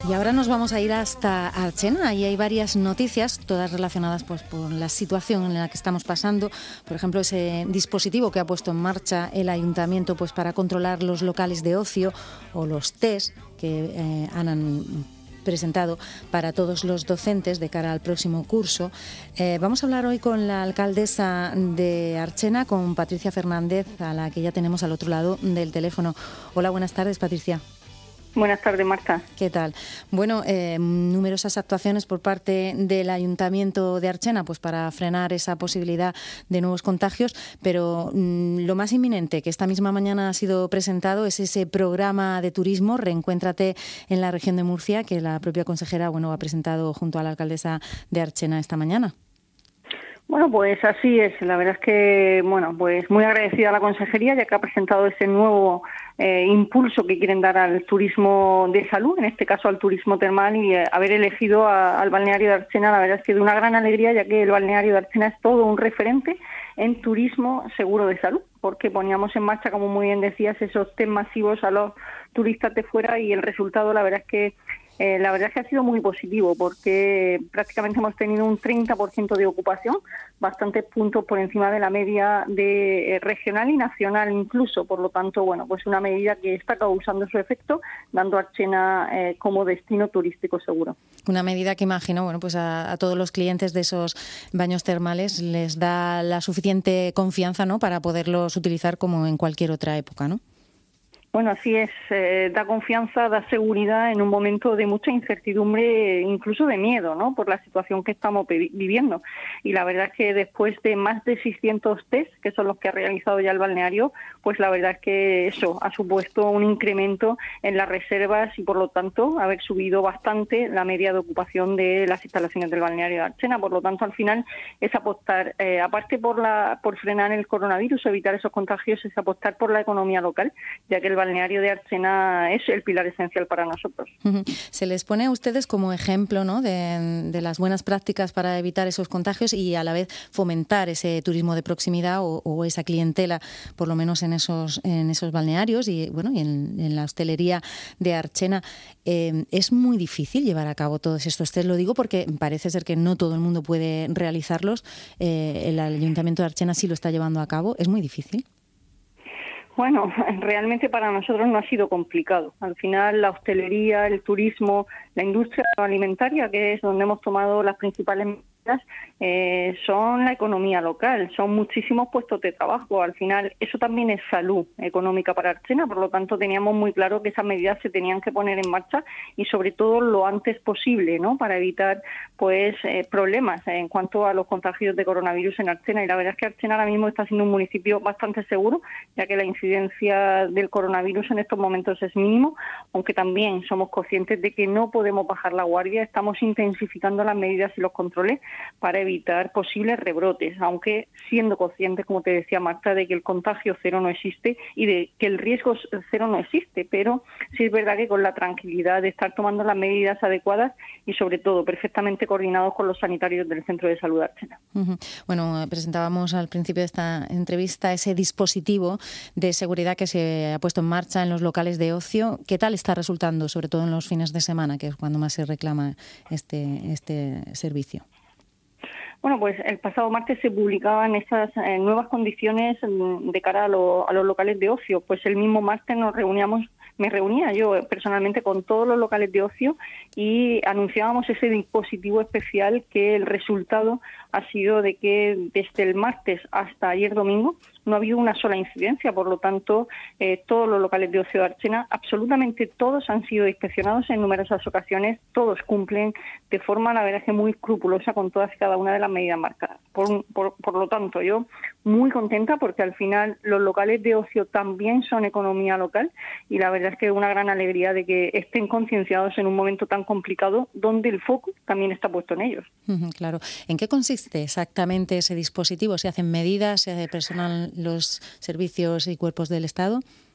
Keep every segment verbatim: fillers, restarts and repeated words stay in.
Y ahora nos vamos a ir hasta Archena. Ahí hay varias noticias, todas relacionadas pues, con la situación en la que estamos pasando. Por ejemplo, ese dispositivo que ha puesto en marcha el ayuntamiento pues, para controlar los locales de ocio o los test que eh, han presentado para todos los docentes de cara al próximo curso. Eh, vamos a hablar hoy con la alcaldesa de Archena, con Patricia Fernández, a la que ya tenemos al otro lado del teléfono. Hola, buenas tardes, Patricia. Buenas tardes, Marta. ¿Qué tal? Bueno, eh, numerosas actuaciones por parte del Ayuntamiento de Archena pues para frenar esa posibilidad de nuevos contagios, pero mmm, lo más inminente que esta misma mañana ha sido presentado es ese programa de turismo Reencuéntrate en la región de Murcia, que la propia consejera bueno, ha presentado junto a la alcaldesa de Archena esta mañana. Bueno, pues así es. La verdad es que, bueno, pues muy agradecida a la consejería, ya que ha presentado ese nuevo eh, impulso que quieren dar al turismo de salud, en este caso al turismo termal, y eh, haber elegido a, al balneario de Archena, la verdad es que de una gran alegría, ya que el balneario de Archena es todo un referente en turismo seguro de salud, porque poníamos en marcha, como muy bien decías, esos test masivos a los turistas de fuera y el resultado, la verdad es que Eh, la verdad es que ha sido muy positivo, porque prácticamente hemos tenido un treinta por ciento de ocupación, bastantes puntos por encima de la media de eh, regional y nacional incluso. Por lo tanto, bueno, pues una medida que está causando su efecto, dando a Archena eh, como destino turístico seguro. Una medida que imagino, bueno, pues a, a todos los clientes de esos baños termales les da la suficiente confianza, ¿no?, para poderlos utilizar como en cualquier otra época, ¿no? Bueno, así es, eh, da confianza, da seguridad en un momento de mucha incertidumbre, incluso de miedo, ¿no?, por la situación que estamos viviendo. Y la verdad es que después de más de seiscientos test, que son los que ha realizado ya el balneario, pues la verdad es que eso ha supuesto un incremento en las reservas y, por lo tanto, haber subido bastante la media de ocupación de las instalaciones del balneario de Archena. Por lo tanto, al final es apostar, eh, aparte por, la, por frenar el coronavirus, evitar esos contagios, es apostar por la economía local, ya que el balneario de Archena es el pilar esencial para nosotros. Se les pone a ustedes como ejemplo, ¿no?, de, de las buenas prácticas para evitar esos contagios y a la vez fomentar ese turismo de proximidad o, o esa clientela, por lo menos en esos en esos balnearios y bueno y en, en la hostelería de Archena. Eh, es muy difícil llevar a cabo todos estos test, lo digo porque parece ser que no todo el mundo puede realizarlos. Eh, el Ayuntamiento de Archena sí lo está llevando a cabo. ¿Es muy difícil? Bueno, realmente para nosotros no ha sido complicado. Al final, la hostelería, el turismo, la industria alimentaria, que es donde hemos tomado las principales medidas, eh, son la economía local, son muchísimos puestos de trabajo. Al final, eso también es salud económica para Archena, por lo tanto, teníamos muy claro que esas medidas se tenían que poner en marcha y, sobre todo, lo antes posible, ¿no?, para evitar pues eh, problemas en cuanto a los contagios de coronavirus en Archena. Y la verdad es que Archena ahora mismo está siendo un municipio bastante seguro, ya que la incidencia del coronavirus en estos momentos es mínimo, aunque también somos conscientes de que no podemos bajar la guardia. Estamos intensificando las medidas y los controles para evitar posibles rebrotes, aunque siendo conscientes, como te decía Marta, de que el contagio cero no existe y de que el riesgo cero no existe, pero sí es verdad que con la tranquilidad de estar tomando las medidas adecuadas y, sobre todo, perfectamente coordinados con los sanitarios del Centro de Salud de Archena. Uh-huh. Bueno, presentábamos al principio de esta entrevista ese dispositivo de seguridad que se ha puesto en marcha en los locales de ocio. ¿Qué tal está resultando, sobre todo en los fines de semana, que es cuando más se reclama este, este servicio? Bueno, pues el pasado martes se publicaban esas eh, nuevas condiciones de cara a, lo, a los locales de ocio. Pues el mismo martes nos reuníamos, me reunía yo personalmente con todos los locales de ocio y anunciábamos ese dispositivo especial, que el resultado ha sido de que desde el martes hasta ayer domingo no ha habido una sola incidencia. Por lo tanto, eh, todos los locales de ocio de Archena, absolutamente todos, han sido inspeccionados en numerosas ocasiones, todos cumplen de forma, la verdad, que muy escrupulosa con todas y cada una de las medidas marcadas. Por, por, por lo tanto, yo muy contenta, porque al final los locales de ocio también son economía local y la verdad es que es una gran alegría de que estén concienciados en un momento tan complicado, donde el foco también está puesto en ellos. Claro. ¿En qué consiste exactamente ese dispositivo? ¿Se hacen medidas? ¿Se personal los servicios y cuerpos del Estado?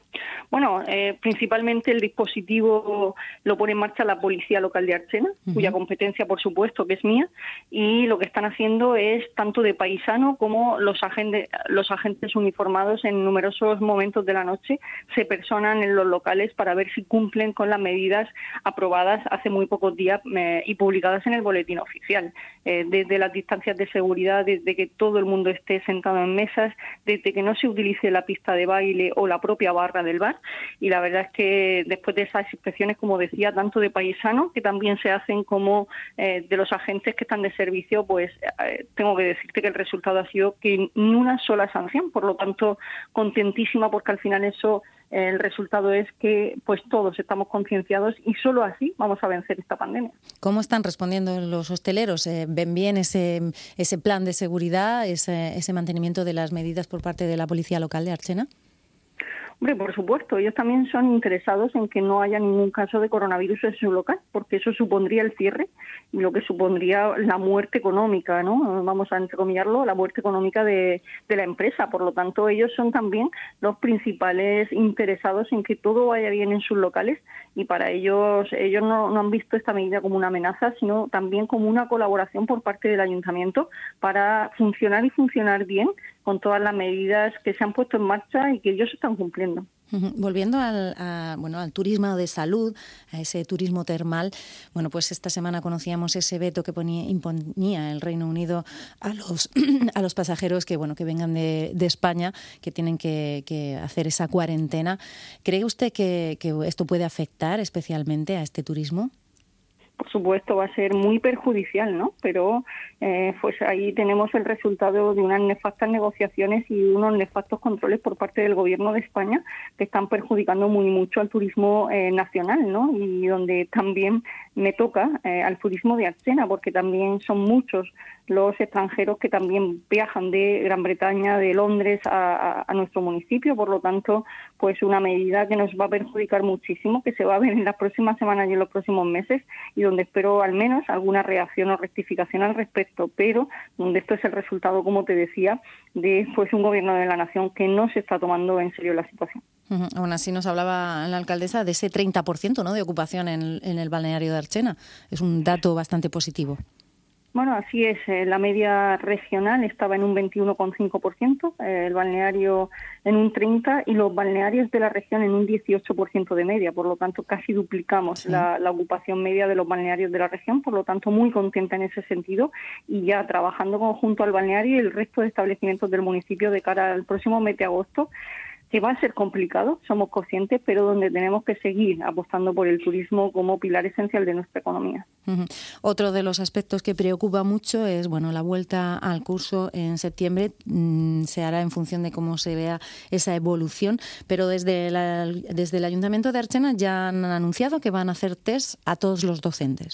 Bueno, eh, principalmente el dispositivo lo pone en marcha la Policía Local de Archena, uh-huh. cuya competencia, por supuesto, que es mía, y lo que están haciendo es tanto de paisano como los agentes, los agentes uniformados en numerosos momentos de la noche se personan en los locales para ver si cumplen con las medidas aprobadas hace muy pocos días eh, y publicadas en el boletín oficial. Eh, desde las distancias de seguridad, desde que todo el mundo esté sentado en mesas, desde que no se utilice la pista de baile o la propia barra del bar. Y la verdad es que después de esas inspecciones, como decía, tanto de paisanos, que también se hacen, como eh, de los agentes que están de servicio, pues eh, tengo que decirte que el resultado ha sido que ni una sola sanción. Por lo tanto, contentísima, porque al final eso, eh, el resultado es que pues todos estamos concienciados y solo así vamos a vencer esta pandemia. ¿Cómo están respondiendo los hosteleros? Eh, ¿Ven bien ese, ese plan de seguridad, ese, ese mantenimiento de las medidas por parte de la Policía Local de Archena? Hombre, por supuesto, ellos también son interesados en que no haya ningún caso de coronavirus en su local, porque eso supondría el cierre y lo que supondría la muerte económica, ¿no? Vamos a entrecomillarlo, la muerte económica de, de la empresa. Por lo tanto, ellos son también los principales interesados en que todo vaya bien en sus locales, y para ellos, ellos no, no han visto esta medida como una amenaza, sino también como una colaboración por parte del ayuntamiento para funcionar y funcionar bien con todas las medidas que se han puesto en marcha y que ellos están cumpliendo. Uh-huh. Volviendo al, a, bueno, al turismo de salud, a ese turismo termal, bueno, pues esta semana conocíamos ese veto que ponía, imponía el Reino Unido a los a los pasajeros que bueno que vengan de, de España, que tienen que, que hacer esa cuarentena. ¿Cree usted que, que esto puede afectar especialmente a este turismo? Por supuesto, va a ser muy perjudicial, ¿no? Pero eh, pues ahí tenemos el resultado de unas nefastas negociaciones y unos nefastos controles por parte del Gobierno de España que están perjudicando muy mucho al turismo eh, nacional, ¿no? Y donde también me toca eh, al turismo de Archena, porque también son muchos los extranjeros que también viajan de Gran Bretaña, de Londres a, a, a nuestro municipio. Por lo tanto, pues una medida que nos va a perjudicar muchísimo, que se va a ver en las próximas semanas y en los próximos meses, y donde espero al menos alguna reacción o rectificación al respecto, pero donde esto es el resultado, como te decía, de pues un gobierno de la nación que no se está tomando en serio la situación. Uh-huh. Aún así nos hablaba la alcaldesa de ese treinta por ciento, ¿no?, de ocupación en, en el balneario de Archena. Es un dato bastante positivo. Bueno, así es. Eh, la media regional estaba en un veintiuno coma cinco por ciento, eh, el balneario en un treinta por ciento y los balnearios de la región en un dieciocho por ciento de media. Por lo tanto, casi duplicamos sí. la, la ocupación media de los balnearios de la región. Por lo tanto, muy contenta en ese sentido y ya trabajando conjunto al balneario y el resto de establecimientos del municipio de cara al próximo mes de agosto, que va a ser complicado, somos conscientes, pero donde tenemos que seguir apostando por el turismo como pilar esencial de nuestra economía. Uh-huh. Otro de los aspectos que preocupa mucho es, bueno, la vuelta al curso en septiembre. Mmm, se hará en función de cómo se vea esa evolución, pero desde, la, desde el Ayuntamiento de Archena ya han anunciado que van a hacer test a todos los docentes.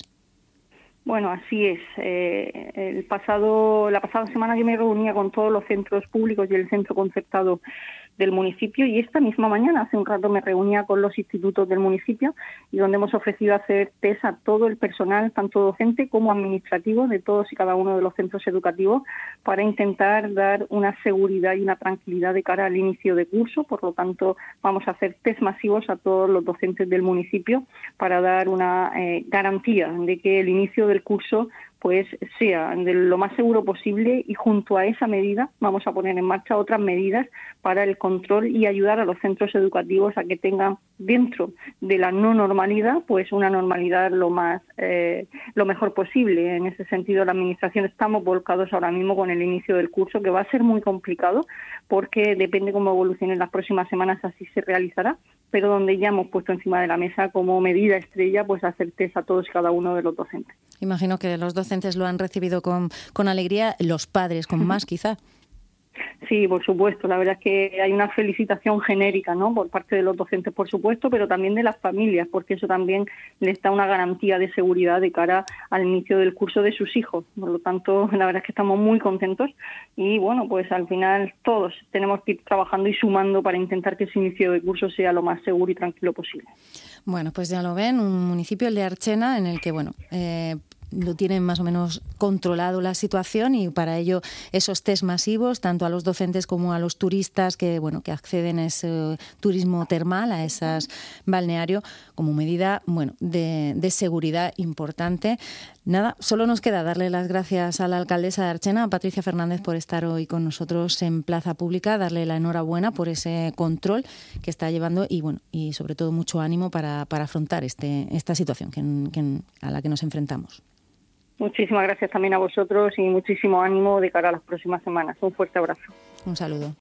Bueno, así es. Eh, el pasado, la pasada semana yo me reunía con todos los centros públicos y el centro concertado del municipio, y esta misma mañana, hace un rato, me reunía con los institutos del municipio y donde hemos ofrecido hacer test a todo el personal, tanto docente como administrativo, de todos y cada uno de los centros educativos, para intentar dar una seguridad y una tranquilidad de cara al inicio de curso. Por lo tanto, vamos a hacer test masivos a todos los docentes del municipio para dar una eh, garantía de que el inicio del curso pues sea de lo más seguro posible, y junto a esa medida vamos a poner en marcha otras medidas para el control y ayudar a los centros educativos a que tengan dentro de la no normalidad pues una normalidad lo más eh, lo mejor posible. En ese sentido, la administración estamos volcados ahora mismo con el inicio del curso, que va a ser muy complicado porque depende cómo evolucione en las próximas semanas, así se realizará, pero donde ya hemos puesto encima de la mesa como medida estrella pues hacer test a todos y cada uno de los docentes. Imagino que los docentes lo han recibido con, con alegría, los padres con más quizá. Sí, por supuesto. La verdad es que hay una felicitación genérica, ¿no?, por parte de los docentes, por supuesto, pero también de las familias, porque eso también les da una garantía de seguridad de cara al inicio del curso de sus hijos. Por lo tanto, la verdad es que estamos muy contentos y, bueno, pues al final todos tenemos que ir trabajando y sumando para intentar que ese inicio de curso sea lo más seguro y tranquilo posible. Bueno, pues ya lo ven, un municipio, el de Archena, en el que, bueno, eh, lo tienen más o menos controlado la situación, y para ello esos test masivos, tanto a los docentes como a los turistas que, bueno, que acceden a ese turismo termal, a esas balneario, como medida, bueno, de, de seguridad importante. Nada, solo nos queda darle las gracias a la alcaldesa de Archena, a Patricia Fernández, por estar hoy con nosotros en Plaza Pública, darle la enhorabuena por ese control que está llevando y, bueno, y sobre todo mucho ánimo para, para afrontar este, esta situación que, que, a la que nos enfrentamos. Muchísimas gracias también a vosotros y muchísimo ánimo de cara a las próximas semanas. Un fuerte abrazo. Un saludo.